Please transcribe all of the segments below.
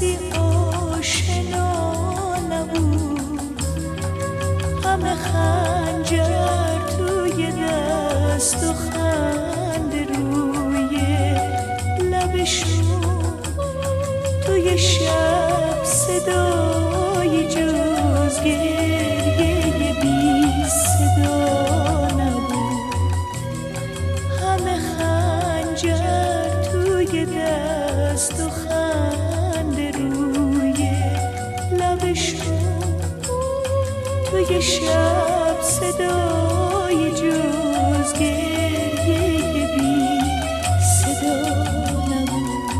کسی آشنا نبود، همه خنجر توی دست و خنده روی لبشون، توی شب صدای جز گریه بی صدا نبود، همه خنجر توی دست و خنده روی لبشون، توی شب صدای جز گریه بی صدا نبود.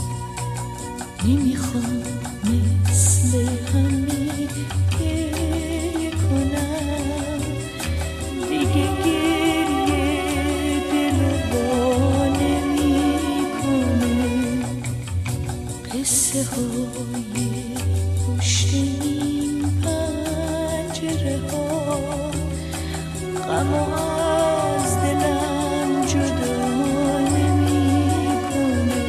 نمیخوام مثل همه گریه کنم، دیگه گریه دل با نمیکنه. قصه های پشت این پنجره ها غم از دلم جدا نمیکنه.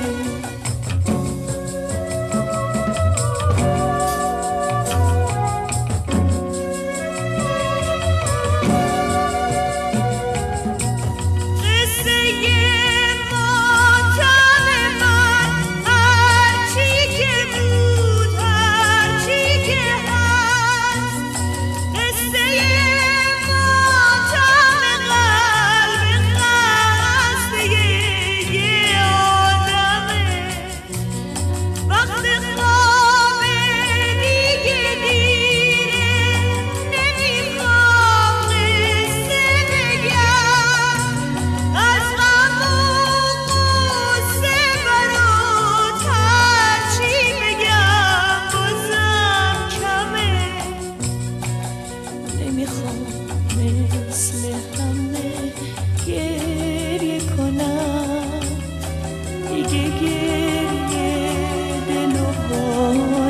مثل همه گریه کنم، دیگه گریه دلو با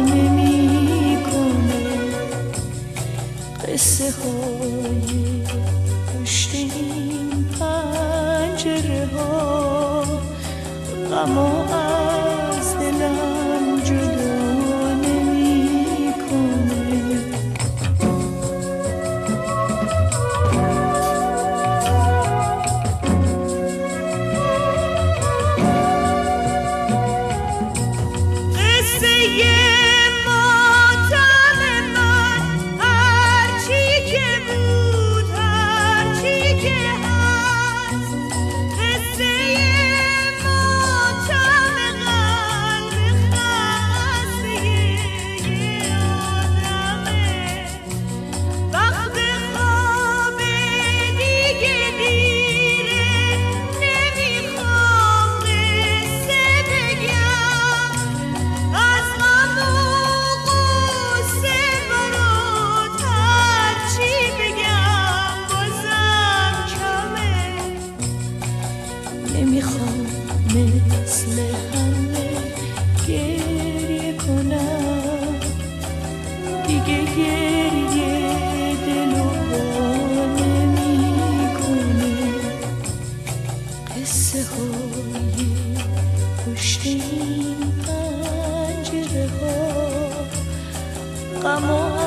نمیکنه. قصه های پشت این پنجره ها غم از دلم جدا نمیخوام مثل همه گریه کنم، دیگه گریه دلو با نمیکنه. قصه های پشت این پنجره ها غم